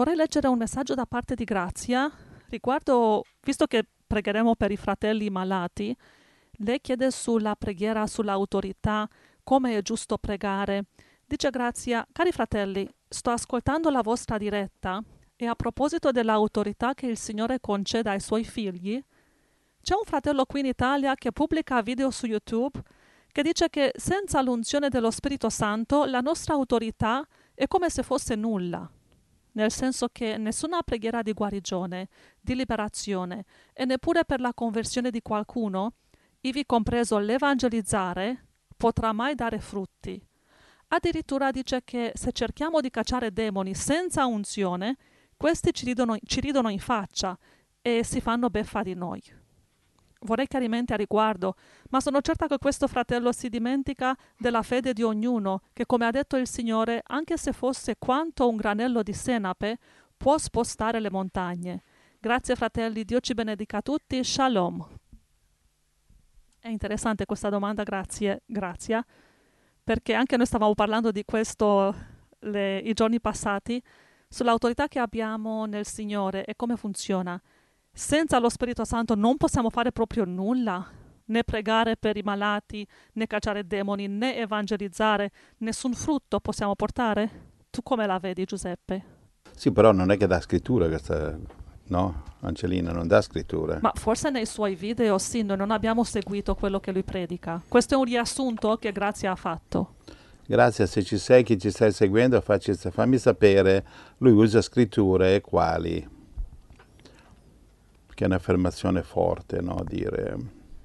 vorrei leggere un messaggio da parte di Grazia riguardo, visto che pregheremo per i fratelli malati, lei chiede sulla preghiera, sull'autorità, come è giusto pregare. Dice Grazia: cari fratelli, sto ascoltando la vostra diretta e a proposito dell'autorità che il Signore concede ai suoi figli, c'è un fratello qui in Italia che pubblica video su YouTube che dice che senza l'unzione dello Spirito Santo la nostra autorità è come se fosse nulla, nel senso che nessuna preghiera di guarigione, di liberazione e neppure per la conversione di qualcuno, ivi compreso l'evangelizzare, potrà mai dare frutti. Addirittura dice che se cerchiamo di cacciare demoni senza unzione, questi ci ridono in faccia e si fanno beffa di noi. Vorrei chiarimenti a riguardo, ma sono certa che questo fratello si dimentica della fede di ognuno, che come ha detto il Signore, anche se fosse quanto un granello di senape, può spostare le montagne. Grazie fratelli, Dio ci benedica tutti, shalom. È interessante questa domanda, Grazia, perché anche noi stavamo parlando di questo i giorni passati, sull'autorità che abbiamo nel Signore e come funziona. Senza lo Spirito Santo non possiamo fare proprio nulla, né pregare per i malati, né cacciare demoni, né evangelizzare, nessun frutto possiamo portare? Tu come la vedi, Giuseppe? Sì, però non è che dà scrittura questa, no? Angelina non dà scrittura. Ma forse nei suoi video sì, noi non abbiamo seguito quello che lui predica. Questo è un riassunto che Grazia ha fatto. Grazie, se ci sei, chi ci stai seguendo, fammi sapere. Lui usa scritture e quali? Che è un'affermazione forte, no? Dire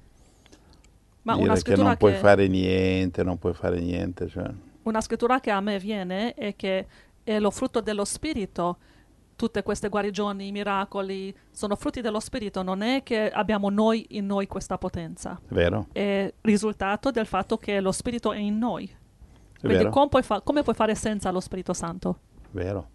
che non puoi fare niente, non puoi fare niente. Cioè. Una scrittura che a me viene è che è lo frutto dello Spirito. Tutte queste guarigioni, i miracoli, sono frutti dello Spirito. Non è che abbiamo noi in noi questa potenza. Vero. È risultato del fatto che lo Spirito è in noi. Quindi vero. Come puoi fare senza lo Spirito Santo? Vero.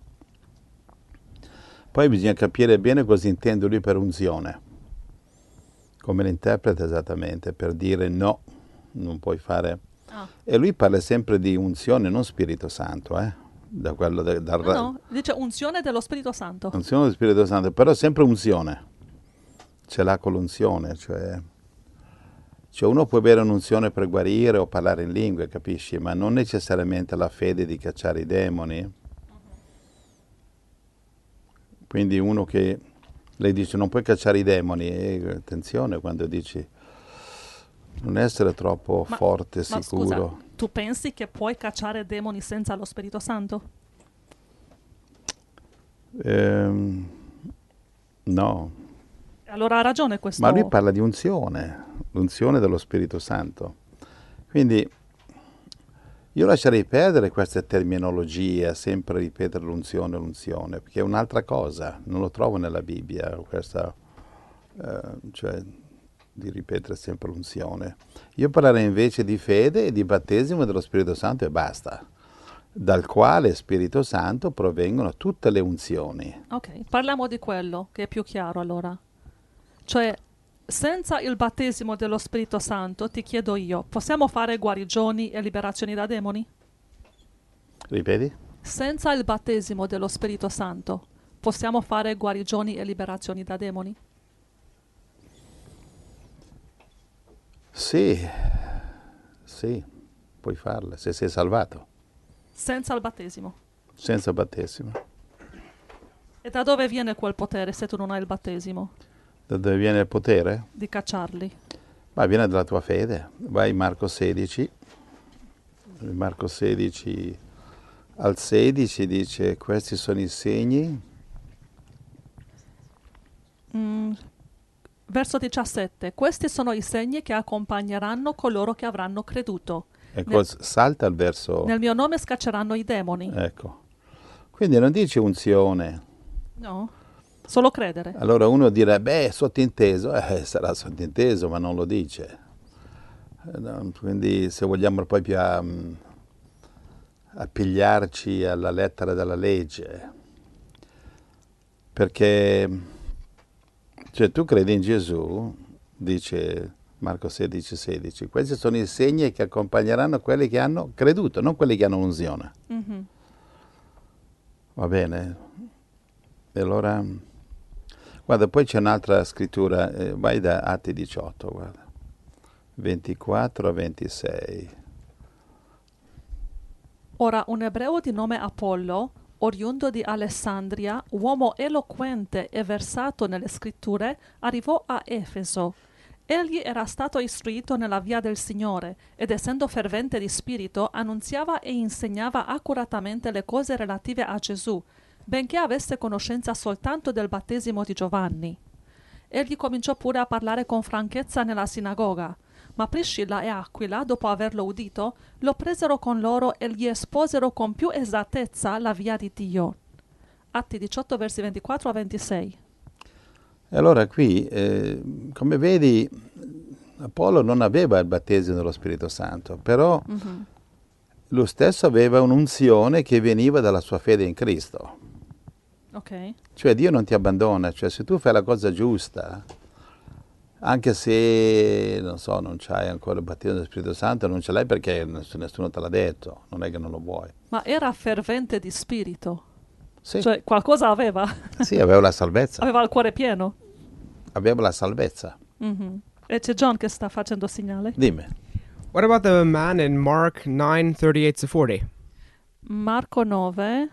Poi bisogna capire bene cosa intende lui per unzione, come l'interpreta esattamente, per dire no, non puoi fare. E lui parla sempre di unzione, non Spirito Santo, da quello no, dice unzione dello Spirito Santo. Unzione dello Spirito Santo, però sempre unzione. Ce l'ha con l'unzione, cioè uno può avere un'unzione per guarire o parlare in lingue, capisci? Ma non necessariamente la fede di cacciare i demoni. Quindi uno che lei dice non puoi cacciare i demoni, attenzione quando dici non essere troppo forte, sicuro. Scusa, tu pensi che puoi cacciare demoni senza lo Spirito Santo? No. Allora ha ragione questo. Ma lui parla di unzione, l'unzione dello Spirito Santo. Quindi io lascerei perdere questa terminologia, sempre ripetere l'unzione, perché è un'altra cosa, non lo trovo nella Bibbia, questa, cioè di ripetere sempre l'unzione. Io parlerei invece di fede e di battesimo dello Spirito Santo e basta, dal quale Spirito Santo provengono tutte le unzioni. Ok, parliamo di quello, che è più chiaro allora. Cioè, senza il battesimo dello Spirito Santo, ti chiedo io, possiamo fare guarigioni e liberazioni da demoni? Ripeti? Senza il battesimo dello Spirito Santo, possiamo fare guarigioni e liberazioni da demoni? Sì, puoi farle, se sei salvato. Senza il battesimo? Senza battesimo. E da dove viene quel potere se tu non hai il battesimo? Da dove viene il potere? Di cacciarli. Ma viene dalla tua fede. Vai in Marco 16. Marco 16 al 16 dice: questi sono i segni. Verso 17. Questi sono i segni che accompagneranno coloro che avranno creduto. Ecco, salta il verso. Nel mio nome scacceranno i demoni. Ecco. Quindi non dice unzione. No, solo credere. Allora uno dirà, sottinteso. Sarà sottinteso, ma non lo dice. Quindi se vogliamo poi più appigliarci alla lettera della legge, perché cioè tu credi in Gesù, dice Marco 16, questi sono i segni che accompagneranno quelli che hanno creduto, non quelli che hanno unzione. Mm-hmm. Va bene? E allora, guarda, poi c'è un'altra scrittura, vai da Atti 18, guarda, 24 a 26. Ora un ebreo di nome Apollo, oriundo di Alessandria, uomo eloquente e versato nelle scritture, arrivò a Efeso. Egli era stato istruito nella via del Signore ed essendo fervente di spirito annunziava e insegnava accuratamente le cose relative a Gesù, benché avesse conoscenza soltanto del battesimo di Giovanni. Egli cominciò pure a parlare con franchezza nella sinagoga, ma Priscilla e Aquila, dopo averlo udito, lo presero con loro e gli esposero con più esattezza la via di Dio. Atti 18, versi 24 a 26. E allora qui, come vedi, Apollo non aveva il battesimo dello Spirito Santo, però lui stesso aveva un'unzione che veniva dalla sua fede in Cristo. Ok. Cioè Dio non ti abbandona, cioè se tu fai la cosa giusta, anche se, non so, non c'hai ancora il battesimo dello Spirito Santo, non ce l'hai perché nessuno te l'ha detto, non è che non lo vuoi. Ma era fervente di spirito, Sì, cioè qualcosa aveva, sì, aveva la salvezza, aveva il cuore pieno. aveva la salvezza. Mhm. E c'è John che sta facendo segnale. Dimmi. What about the man in Mark 9:38 to 40? Marco 9,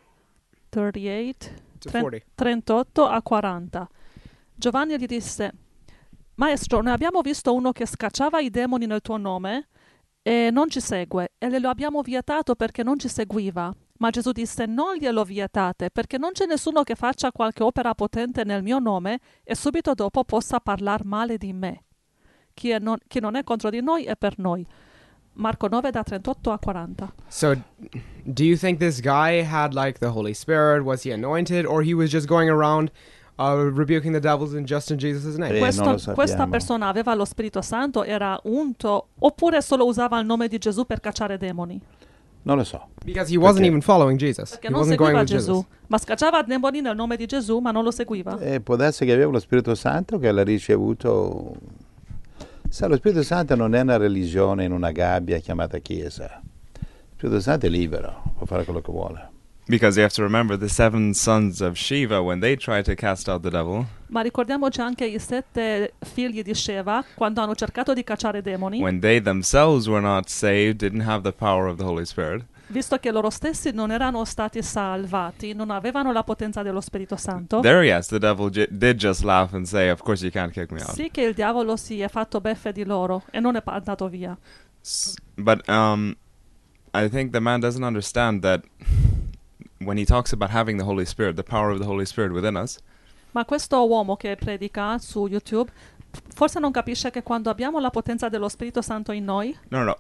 38, To 40. 38 a 40. Giovanni gli disse: Maestro, noi abbiamo visto uno che scacciava i demoni nel tuo nome e non ci segue, e lo abbiamo vietato perché non ci seguiva. Ma Gesù disse: Non glielo vietate, perché non c'è nessuno che faccia qualche opera potente nel mio nome e subito dopo possa parlare male di me. Chi non è contro di noi è per noi. Marco 9 da 38 a 40. So, do you think this guy had like the Holy Spirit? Was he anointed, or he was just going around rebuking the devils in Jesus' name? non lo sappiamo. Questa persona aveva lo Spirito Santo, era unto, oppure solo usava il nome di Gesù per cacciare demoni? Non lo so. Because he wasn't Perché? even following Jesus. Perché He non wasn't going seguiva with Gesù, Jesus. ma scacciava demoni nel nome di Gesù, ma non lo seguiva. Può darsi che aveva lo Spirito Santo che l'ha ricevuto. Sai, lo Spirito Santo non è una religione in una gabbia chiamata Chiesa. Lo Spirito Santo è libero, può fare quello che vuole. Because you have to remember the 7 sons of Shiva, when they tried to cast out the devil, Ma ricordiamoci anche i 7 figli di Sheva, quando hanno cercato di cacciare demoni, when they themselves were not saved, didn't have the power of the Holy Spirit, visto che loro stessi non erano stati salvati, non avevano la potenza dello Spirito Santo. there, yes, the devil did just laugh and say, of course you can't kick me out. Sì che il diavolo si è fatto beffe di loro e non è andato via. But I think the man doesn't understand that when he talks about having the Holy Spirit, the power of the Holy Spirit within us, Ma questo uomo che predica su YouTube forse non capisce che quando abbiamo la potenza dello Spirito Santo in noi,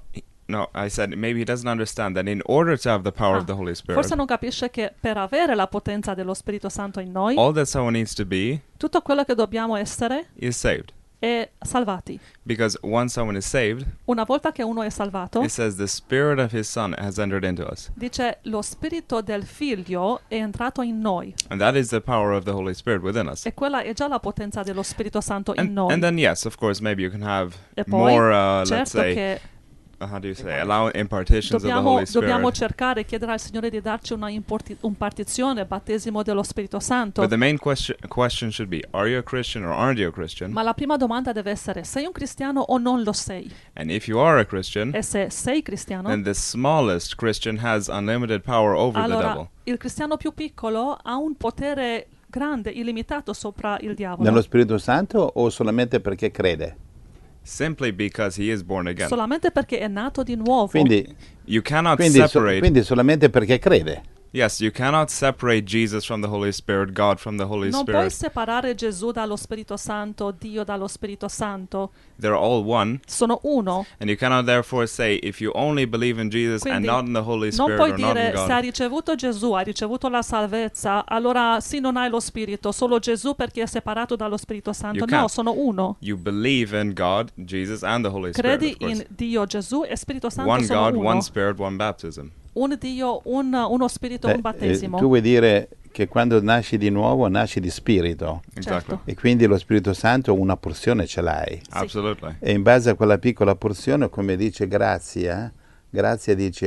no, I said maybe he doesn't understand that in order to have the power of the Holy Spirit, forse non capisce che per avere la potenza dello Spirito Santo in noi, all that someone needs to be tutto quello che dobbiamo essere is saved. è salvati. Because once someone is saved, Una volta che uno è salvato, it says the Spirit of His Son has entered into us. dice lo Spirito del Figlio è entrato in noi. And that is the power of the Holy Spirit within us. E quella è già la potenza dello Spirito Santo in noi. And then, yes, of course, maybe you can have E poi, more, let's certo say, che how do you say, allow impartitions of the dobbiamo Holy dobbiamo Spirit. cercare, chiedere al Signore di darci una impartizione, battesimo dello Spirito Santo. But the main question should be, are you a Christian or aren't you a Christian? Ma la prima domanda deve essere: sei un cristiano o non lo sei? And if you are a Christian, E se sei cristiano, then the smallest Christian has unlimited power over the allora devil. il cristiano più piccolo ha un potere grande, illimitato sopra il diavolo. Nello Spirito Santo o solamente perché crede? Simply because he is born again. Solamente perché è nato di nuovo. Quindi, You cannot quindi, separate. quindi solamente perché crede. Yes, you cannot separate Jesus from the Holy Spirit, God from the Holy Non puoi Spirit. separare Gesù dallo Spirito Santo, Dio dallo Spirito Santo. They're all one. Sono uno. And you cannot therefore say, if you only believe in Jesus and Quindi not in the Holy non Spirit puoi or not in dire: se hai God. ricevuto Gesù, hai ricevuto la salvezza, allora sì, non hai lo Spirito, solo Gesù perché è separato dallo Spirito Santo. You No, can't. sono uno. You believe in God, Jesus, and the Holy Spirit, Credi of course. in Dio, Gesù e Spirito Santo. One sono God, uno. one Spirit, one baptism. Un Dio, uno Spirito, un battesimo. Tu vuoi dire che quando nasci di nuovo nasci di spirito Exactly. Certo. e quindi lo Spirito Santo una porzione ce l'hai. Absolutely. E in base a quella piccola porzione, come dice Grazia dice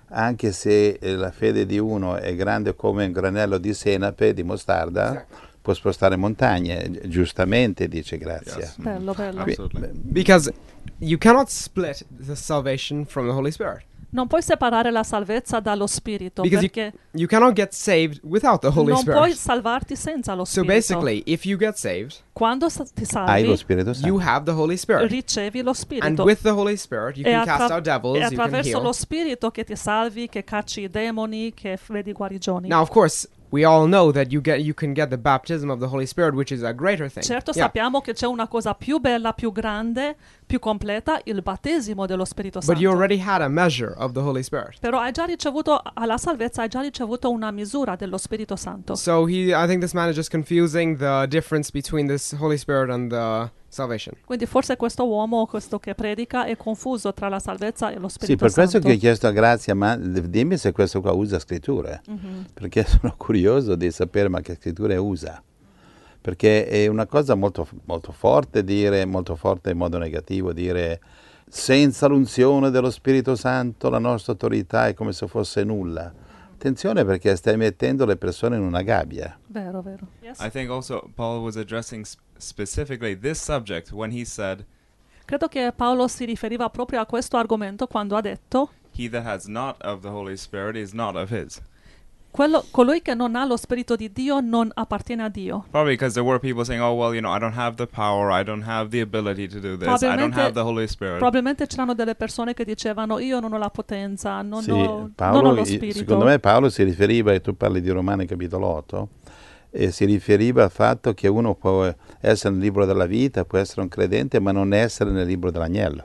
anche se la fede di uno è grande come un granello di senape, di mostarda, può spostare montagne. Giustamente dice Grazia. Yes. Bello, bello. Absolutely. Because you cannot split the salvation from the Holy Spirit. Non puoi separare la salvezza dallo Spirito, Because perché you cannot get saved without the Holy non puoi Spirit. salvarti senza lo So Spirito. basically, if you get saved, Quando ti Hai lo salvi, Spirito Santo. you have the Holy Spirit. ricevi lo And Spirito. with the Holy Spirit, you E can cast attra- out devils, è you can attraverso lo heal. Spirito che ti salvi, che cacci i demoni, che vedi guarigioni. Now, of course, we all know that you can get the baptism of the Holy Spirit, which is a greater thing. Certo, Yeah. sappiamo che c'è una cosa più bella, più grande, più completa, il battesimo dello Spirito But you Santo. already had a measure of the Holy Spirit. Però hai già ricevuto, alla salvezza hai già ricevuto una misura dello Spirito Santo. So I think this man is just confusing the difference between this Holy Spirit and the salvation. Quindi forse questo uomo, questo che predica, è confuso tra la salvezza e lo Sì, Spirito per questo Santo. che ho chiesto a Grazia, ma dimmi se questo qua usa scritture, perché sono curioso di sapere ma che scritture usa. Perché è una cosa molto, molto forte dire, molto forte in modo negativo, dire senza l'unzione dello Spirito Santo la nostra autorità è come se fosse nulla. Attenzione perché stai mettendo le persone in una gabbia. Vero, vero. Yes. I think also Paul was addressing specifically this subject when he said, Credo che Paolo si riferiva proprio a questo argomento quando ha detto "He that has not of the Holy Spirit is not of his." colui che non ha lo Spirito di Dio non appartiene a Dio. Probably because there were people saying, "Oh well, I don't have the power, I don't have the ability to do this, I don't Probabilmente- have the Holy Spirit." Probabilmente c'erano delle persone che dicevano io non ho la potenza, non, Sì, ho, Paolo, non ho lo Spirito. secondo me Paolo si riferiva, e tu parli di Romani capitolo 8, e si riferiva al fatto che uno può essere nel libro della vita, può essere un credente, ma non essere nel libro dell'agnello.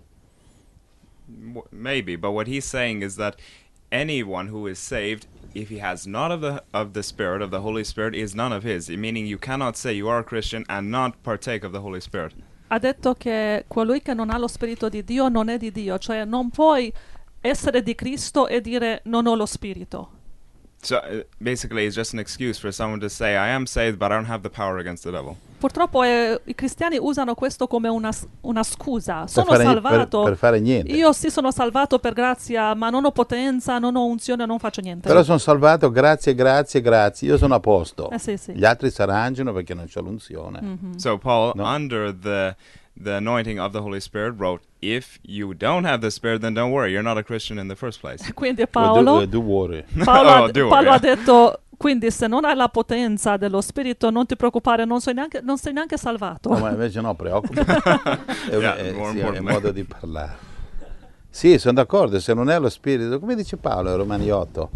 Maybe, but what he's saying is that anyone who is saved, if he has not of the Spirit, of the Holy Spirit, is none of his. Meaning, you cannot say you are a Christian and not partake of the Holy Spirit. Ha detto che colui che non ha lo Spirito di Dio non è di Dio, cioè non puoi essere di Cristo e dire non ho lo Spirito. So basically, it's just an excuse for someone to say, "I am saved, but I don't have the power against the devil." Purtroppo i cristiani usano questo come una scusa. Sono per salvato, per fare niente. io sì sono salvato per grazia, ma non ho potenza, non ho unzione, non faccio niente. Però sono salvato, grazie, grazie, grazie, io sono a posto. Sì, sì. Gli altri si arrangiano perché non c'è l'unzione. So Paul, No. under the anointing of the Holy Spirit, wrote, "If you don't have the Spirit, then don't worry, you're not a Christian in the first place." Quindi Paolo, Do worry. Paolo, Oh, do Paolo it, ha detto, quindi se non hai la potenza dello Spirito non ti preoccupare, non sei neanche salvato. No, ma invece no, preoccupa. Yeah, more Sì, è important. un modo di parlare. Sì, sono d'accordo, se non è lo spirito, come dice Paolo, Romani 8,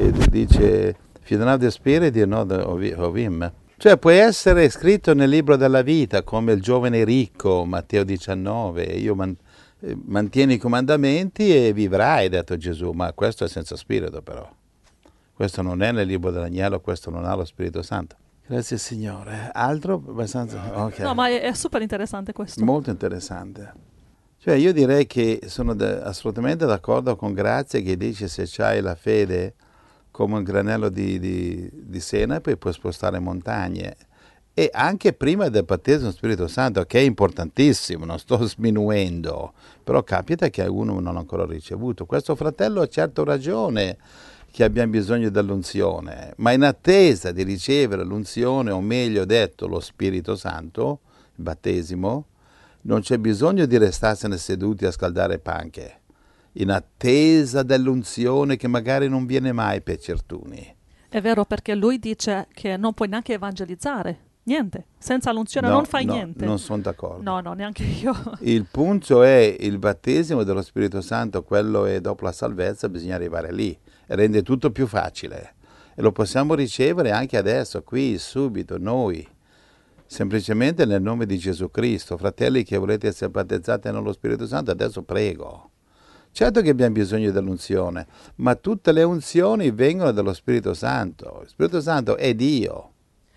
dice, if you don't have the spirit, you're not of him. Cioè puoi essere scritto nel libro della vita come il giovane ricco, Matteo 19, mantieni i comandamenti e vivrai, ha detto Gesù, ma questo è senza spirito però. Questo non è nel libro dell'agnello, questo non ha lo Spirito Santo. Grazie Signore. Altro abbastanza? Ok. No, ma è super interessante questo. Molto interessante. Cioè io direi che sono assolutamente d'accordo con Grazia che dice se c'hai la fede come un granello di senape puoi spostare montagne. E anche prima del battesimo dello Spirito Santo, che è importantissimo, non sto sminuendo, però capita che uno non ha ancora ricevuto. Questo fratello ha certo ragione che abbiamo bisogno dell'unzione, ma in attesa di ricevere l'unzione, o meglio detto lo Spirito Santo, il battesimo, non c'è bisogno di restarsene seduti a scaldare panche, in attesa dell'unzione che magari non viene mai per certuni. È vero, perché lui dice che non puoi neanche evangelizzare. Niente, senza l'unzione non fai niente. Non sono d'accordo. No, neanche io. Il punto è il battesimo dello Spirito Santo, quello è dopo la salvezza, bisogna arrivare lì, rende tutto più facile e lo possiamo ricevere anche adesso, qui, subito, noi, semplicemente nel nome di Gesù Cristo. Fratelli che volete essere battezzati nello Spirito Santo, adesso prego. Certo che abbiamo bisogno dell'unzione, ma tutte le unzioni vengono dallo Spirito Santo. Il Spirito Santo è Dio.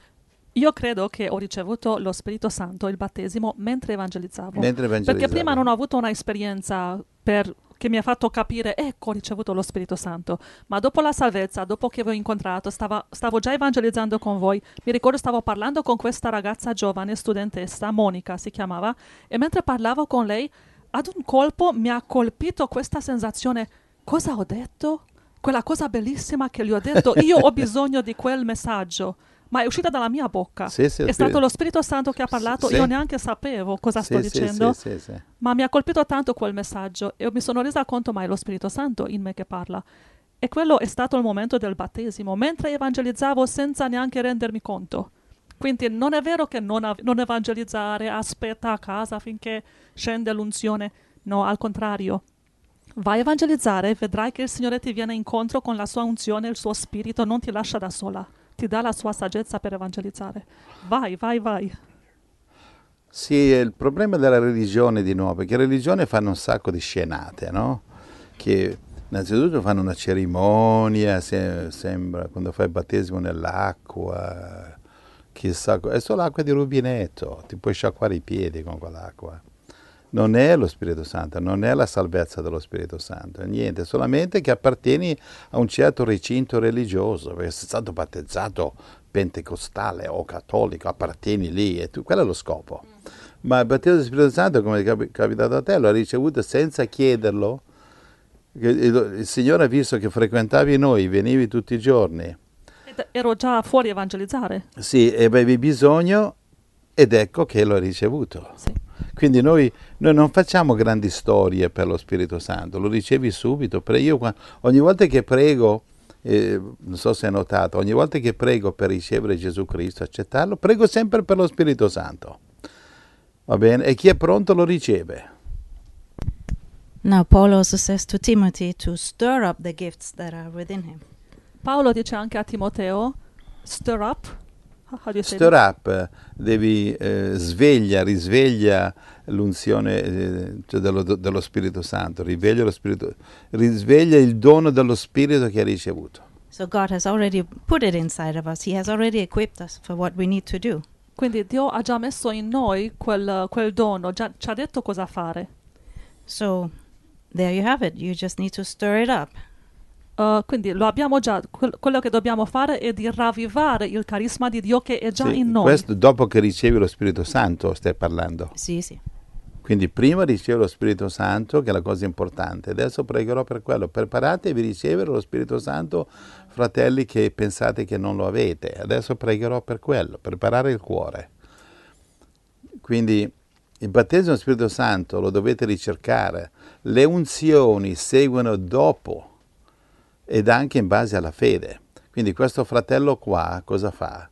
Io credo che ho ricevuto lo Spirito Santo, il battesimo, mentre evangelizzavo. Mentre Perché prima non ho avuto una esperienza che mi ha fatto capire, ecco, ho ricevuto lo Spirito Santo. Ma dopo la salvezza, dopo che vi ho incontrato, stavo già evangelizzando con voi. Mi ricordo stavo parlando con questa ragazza giovane, studentessa, Monica si chiamava, e mentre parlavo con lei, ad un colpo mi ha colpito questa sensazione, cosa ho detto? Quella cosa bellissima che gli ho detto, io ho bisogno di quel messaggio, ma è uscita dalla mia bocca. Sì, sì, È stato lo Spirito Santo che ha parlato, sì. io neanche sapevo cosa sto Sì, sì, dicendo, sì, sì, sì. ma mi ha colpito tanto quel messaggio e mi sono resa conto, ma è lo Spirito Santo in me che parla. E quello è stato il momento del battesimo, mentre evangelizzavo senza neanche rendermi conto. Quindi non è vero che non evangelizzare, aspetta a casa finché scende l'unzione. No, al contrario. Vai a evangelizzare, vedrai che il Signore ti viene incontro con la sua unzione, il suo spirito, non ti lascia da sola, ti dà la sua saggezza per evangelizzare. Vai, vai, vai. Sì, è il problema della religione di nuovo, perché le religioni fanno un sacco di scenate, no? Che innanzitutto fanno una cerimonia, sembra quando fai il battesimo nell'acqua, chissà, è solo acqua di rubinetto, ti puoi sciacquare i piedi con quell'acqua. Non è lo Spirito Santo, non è la salvezza dello Spirito Santo, è niente, solamente che appartieni a un certo recinto religioso, perché sei stato battezzato pentecostale o cattolico, appartieni lì, e quello è lo scopo. Ma il battesimo dello Spirito Santo, come è capitato a te, lo hai ricevuto senza chiederlo. Il Signore ha visto che frequentavi noi, venivi tutti i giorni, Ero già fuori a evangelizzare. sì, e avevi bisogno ed ecco che lo hai ricevuto. Sì. Quindi noi non facciamo grandi storie per lo Spirito Santo, lo ricevi subito. Ogni volta che prego, non so se hai notato, ogni volta che prego per ricevere Gesù Cristo, accettarlo, prego sempre per lo Spirito Santo. Va bene? E chi è pronto lo riceve. Now, Paul also says to Timothy to stir up the gifts that are within him. Paolo dice anche a Timoteo, stir up. How do you say Stir that? up, devi risveglia l'unzione cioè dello Spirito Santo, risveglia il dono dello Spirito che hai ricevuto. So God has already put it inside of us. He has already equipped us for what we need to do. Quindi Dio ha già messo in noi quel dono, già ci ha detto cosa fare. So there you have it. You just need to stir it up. Quindi lo abbiamo già, quello che dobbiamo fare è di ravvivare il carisma di Dio che è già Sì, in noi. questo dopo che ricevi lo Spirito Santo stai parlando. Sì, sì. Quindi prima ricevi lo Spirito Santo, che è la cosa importante. Adesso pregherò per quello. Preparatevi a ricevere lo Spirito Santo, fratelli che pensate che non lo avete. Adesso pregherò per quello, preparare il cuore. Quindi il battesimo dello Spirito Santo lo dovete ricercare. Le unzioni seguono dopo ed anche in base alla fede. Quindi questo fratello qua cosa fa?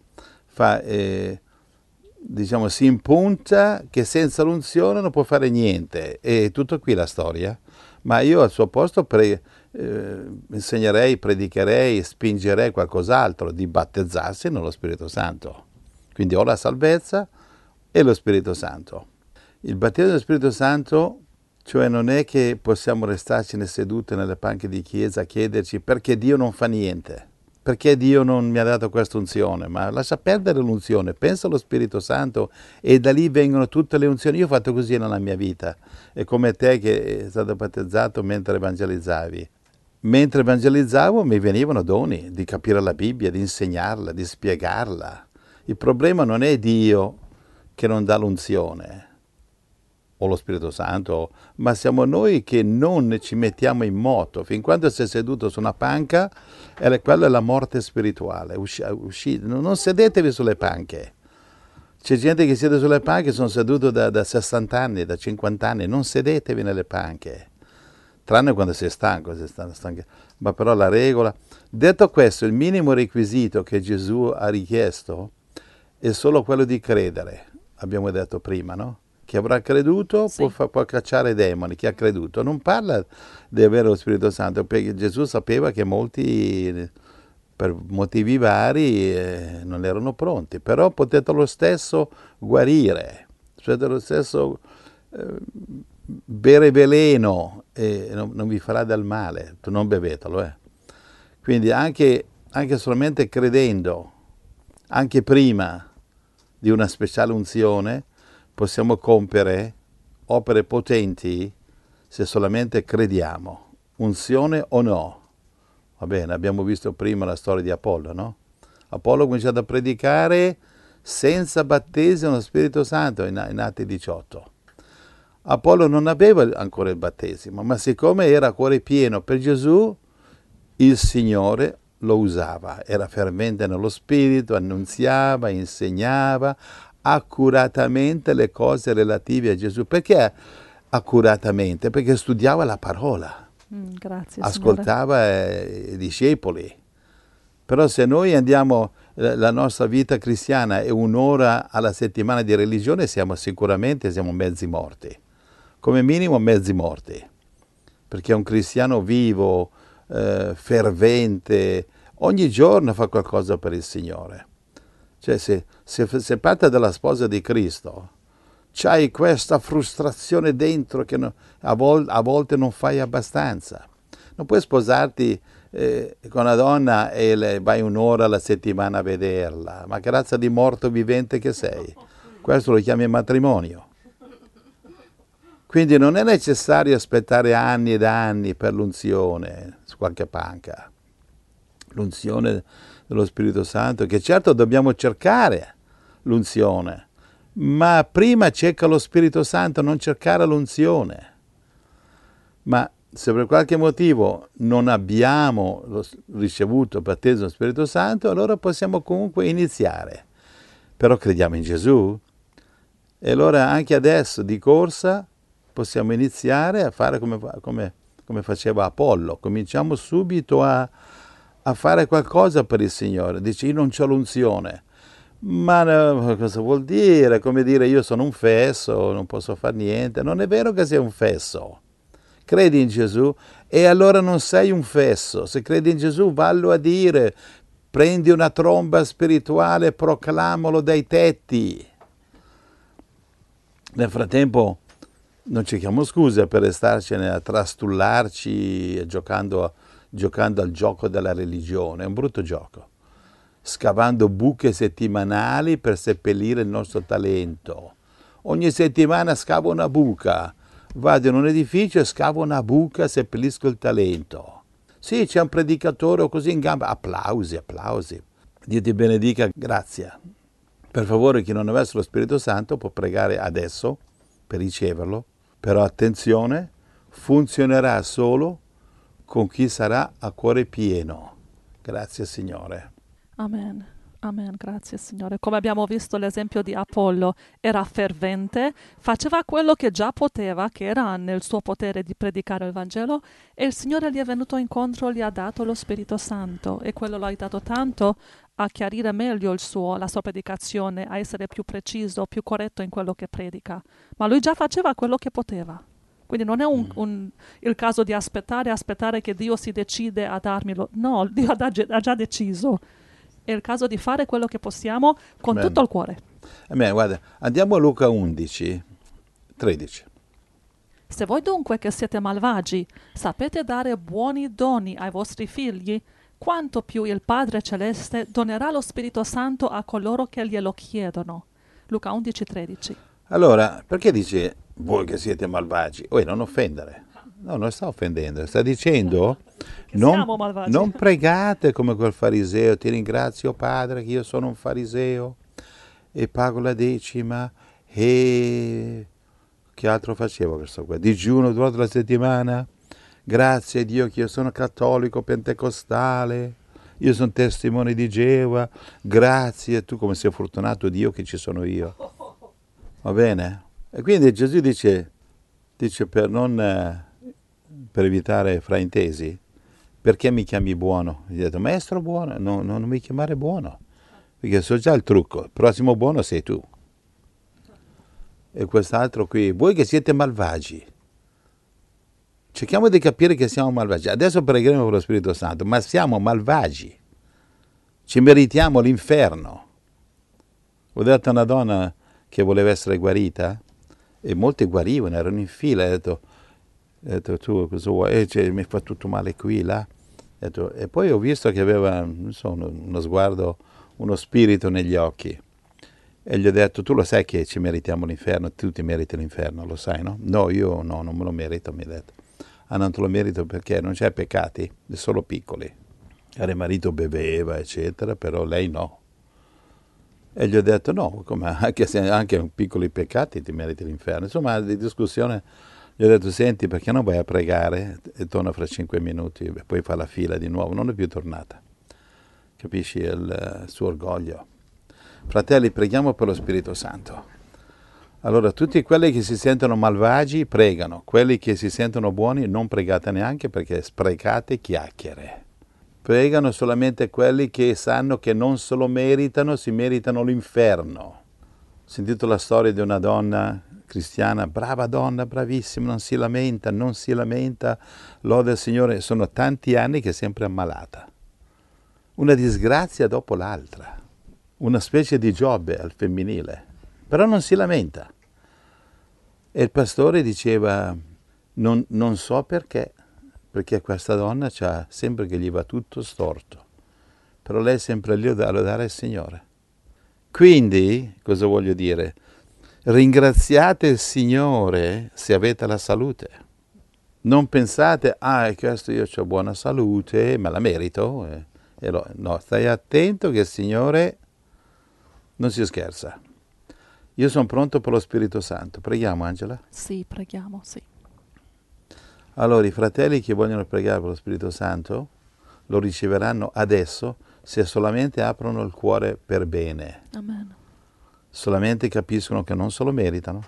Diciamo, si impunta che senza l'unzione non può fare niente. E tutto qui la storia. Ma io al suo posto insegnerei, predicherei, spingerei qualcos'altro di battezzarsi nello Spirito Santo. Quindi ho la salvezza e lo Spirito Santo. Il battesimo dello Spirito Santo, cioè non è che possiamo restarcene sedute nelle panche di chiesa a chiederci perché Dio non fa niente, perché Dio non mi ha dato questa unzione, ma lascia perdere l'unzione, pensa allo Spirito Santo e da lì vengono tutte le unzioni. Io ho fatto così nella mia vita, è come te che è stato battezzato mentre evangelizzavi. Mentre evangelizzavo mi venivano doni di capire la Bibbia, di insegnarla, di spiegarla. Il problema non è Dio che non dà l'unzione o lo Spirito Santo, ma siamo noi che non ci mettiamo in moto. Fin quando sei seduto su una panca, quella è la morte spirituale. Non sedetevi sulle panche. C'è gente che siede sulle panche, sono seduto da 60 anni, da 50 anni. Non sedetevi nelle panche, tranne quando sei stanco. Ma però la regola... Detto questo, il minimo requisito che Gesù ha richiesto è solo quello di credere. Abbiamo detto prima, no? Chi avrà creduto Sì. può cacciare i demoni. Chi ha creduto non parla di avere lo Spirito Santo, perché Gesù sapeva che molti per motivi vari non erano pronti, però potete lo stesso guarire, potete lo stesso bere veleno e non vi farà del male, tu non bevetelo. Quindi anche solamente credendo, anche prima di una speciale unzione, possiamo compiere opere potenti se solamente crediamo, unzione o no. Va bene, abbiamo visto prima la storia di Apollo, no? Apollo ha cominciato a predicare senza battesimo nello Spirito Santo in Atti 18. Apollo non aveva ancora il battesimo, ma siccome era a cuore pieno per Gesù, il Signore lo usava, era fervente nello spirito, annunziava, insegnava accuratamente le cose relative a Gesù. Perché accuratamente? Perché studiava la parola, Grazie, Signore. ascoltava i discepoli. Però se noi andiamo, la nostra vita cristiana è un'ora alla settimana di religione, siamo mezzi morti. Come minimo mezzi morti. Perché un cristiano vivo, fervente, ogni giorno fa qualcosa per il Signore. Cioè se parte dalla sposa di Cristo, c'hai questa frustrazione dentro che a volte non fai abbastanza. Non puoi sposarti con una donna e vai un'ora alla settimana a vederla, ma che razza di morto vivente che sei? Questo lo chiami matrimonio. Quindi non è necessario aspettare anni ed anni per l'unzione su qualche panca. L'unzione dello Spirito Santo, che certo dobbiamo cercare l'unzione, ma prima cerca lo Spirito Santo, non cercare l'unzione. Ma se per qualche motivo non abbiamo ricevuto il battesimo dello Spirito Santo, allora possiamo comunque iniziare. Però crediamo in Gesù e allora anche adesso di corsa possiamo iniziare a fare come faceva Apollo. Cominciamo subito a fare qualcosa per il Signore. Dice, io non c'ho l'unzione. Ma cosa vuol dire? Come dire, io sono un fesso, non posso fare niente. Non è vero che sei un fesso. Credi in Gesù e allora non sei un fesso. Se credi in Gesù, vallo a dire. Prendi una tromba spirituale e proclamalo dai tetti. Nel frattempo non cerchiamo scuse per restarcene a trastullarci giocando al gioco della religione. È un brutto gioco. Scavando buche settimanali per seppellire il nostro talento. Ogni settimana scavo una buca. Vado in un edificio e scavo una buca e seppellisco il talento. Sì, c'è un predicatore o così in gamba. Applausi. Dio ti benedica, grazie. Per favore, chi non avesse lo Spirito Santo può pregare adesso per riceverlo. Però attenzione, funzionerà solo con chi sarà a cuore pieno. Grazie Signore. Amen. Amen, grazie Signore. Come abbiamo visto l'esempio di Apollo, era fervente, faceva quello che già poteva, che era nel suo potere di predicare il Vangelo, e il Signore gli è venuto incontro, gli ha dato lo Spirito Santo, e quello l'ha aiutato tanto a chiarire meglio la sua predicazione, a essere più preciso, più corretto in quello che predica. Ma lui già faceva quello che poteva. Quindi non è il caso di aspettare che Dio si decide a darmelo. No, Dio ha già deciso. È il caso di fare quello che possiamo con Amen. tutto il cuore. Amen. Guarda, andiamo a Luca 11, 13. Se voi dunque che siete malvagi sapete dare buoni doni ai vostri figli, quanto più il Padre Celeste donerà lo Spirito Santo a coloro che glielo chiedono. Luca 11, 13. Allora, perché dice voi che siete malvagi? Non offendere. No, non sta offendendo, sta dicendo siamo malvagi. Non pregate come quel fariseo, ti ringrazio Padre che io sono un fariseo e pago la decima e che altro facevo questo qua? Digiuno durante la settimana, grazie a Dio che io sono cattolico pentecostale, io sono testimone di Geova, grazie, tu come sei fortunato Dio che ci sono io. Va bene? E quindi Gesù dice per evitare fraintesi, perché mi chiami buono? Gli ho detto, maestro buono, no, non mi chiamare buono, perché so già il trucco, il prossimo buono sei tu. E quest'altro qui, voi che siete malvagi, cerchiamo di capire che siamo malvagi. Adesso pregheremo per lo Spirito Santo, ma siamo malvagi, ci meritiamo l'inferno. Ho detto a una donna che voleva essere guarita, e molti guarivano, erano in fila, ho detto tu cosa vuoi? Mi fa tutto male qui, là. E poi ho visto che aveva uno sguardo, uno spirito negli occhi. E gli ho detto, tu lo sai che ci meritiamo l'inferno, tu ti meriti l'inferno, lo sai, no? No, io no, non me lo merito, mi ha detto. Ah, non te lo merito perché non c'è peccati, è solo piccoli. Il marito beveva, eccetera, però lei no. E gli ho detto no, come, anche se anche piccoli peccati ti meriti l'inferno. Insomma, di discussione gli ho detto, senti, perché non vai a pregare e torna fra 5 minuti e poi fa la fila di nuovo. Non è più tornata. Capisci il suo orgoglio? Fratelli, preghiamo per lo Spirito Santo. Allora, tutti quelli che si sentono malvagi pregano, quelli che si sentono buoni non pregate neanche perché sprecate chiacchiere. Pregano solamente quelli che sanno che non se lo meritano, si meritano l'inferno. Ho sentito la storia di una donna cristiana, brava donna, bravissima, non si lamenta, lode al Signore. Sono tanti anni che è sempre ammalata. Una disgrazia dopo l'altra, una specie di Giobbe al femminile, però non si lamenta. E il pastore diceva, non so perché questa donna c'ha sempre che gli va tutto storto, però lei è sempre lì a lodare il Signore. Quindi, cosa voglio dire? Ringraziate il Signore se avete la salute. Non pensate, questo io ho buona salute, me la merito. No, stai attento che il Signore non si scherza. Io sono pronto per lo Spirito Santo. Preghiamo, Angela? Sì, preghiamo, sì. Allora, i fratelli che vogliono pregare per lo Spirito Santo lo riceveranno adesso se solamente aprono il cuore per bene. Amen. Solamente capiscono che non se lo meritano.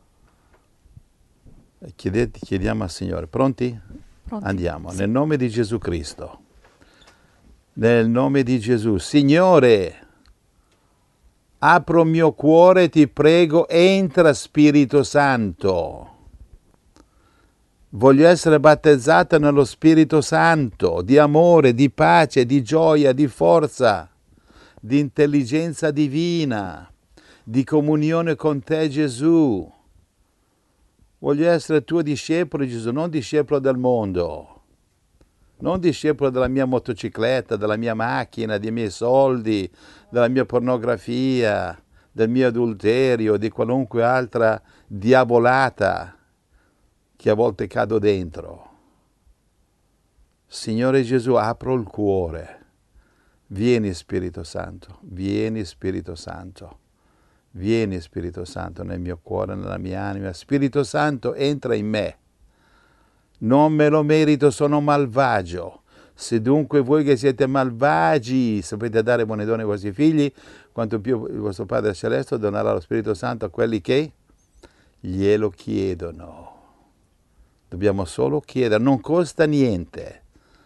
Chiediamo al Signore. Pronti? Pronti? Andiamo. Sì. Nel nome di Gesù Cristo. Nel nome di Gesù. Signore, apro il mio cuore, ti prego, entra Spirito Santo. Voglio essere battezzata nello Spirito Santo, di amore, di pace, di gioia, di forza, di intelligenza divina, di comunione con te, Gesù. Voglio essere tuo discepolo, Gesù, non discepolo del mondo, non discepolo della mia motocicletta, della mia macchina, dei miei soldi, della mia pornografia, del mio adulterio, di qualunque altra diavolata che a volte cado dentro. Signore Gesù, apro il cuore. Vieni Spirito Santo, vieni Spirito Santo. Vieni Spirito Santo nel mio cuore, nella mia anima. Spirito Santo, entra in me. Non me lo merito, sono malvagio. Se dunque voi che siete malvagi sapete dare buone donne ai vostri figli, quanto più il vostro Padre Celeste donerà lo Spirito Santo a quelli che glielo chiedono. Dobbiamo solo chiedere, non costa niente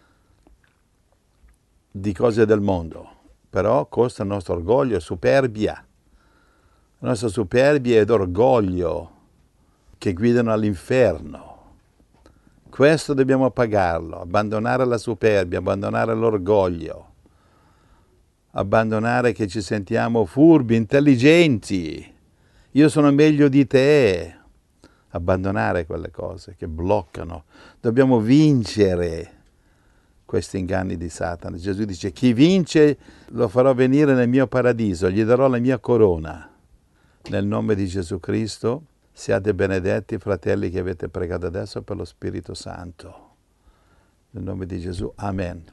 di cose del mondo, però costa il nostro orgoglio, superbia. La nostra superbia ed orgoglio che guidano all'inferno. Questo dobbiamo pagarlo, abbandonare la superbia, abbandonare l'orgoglio, abbandonare che ci sentiamo furbi, intelligenti. Io sono meglio di te. Abbandonare quelle cose che bloccano. Dobbiamo vincere questi inganni di Satana. Gesù dice, chi vince lo farò venire nel mio paradiso, gli darò la mia corona. Nel nome di Gesù Cristo, siate benedetti, fratelli, che avete pregato adesso per lo Spirito Santo. Nel nome di Gesù, amen.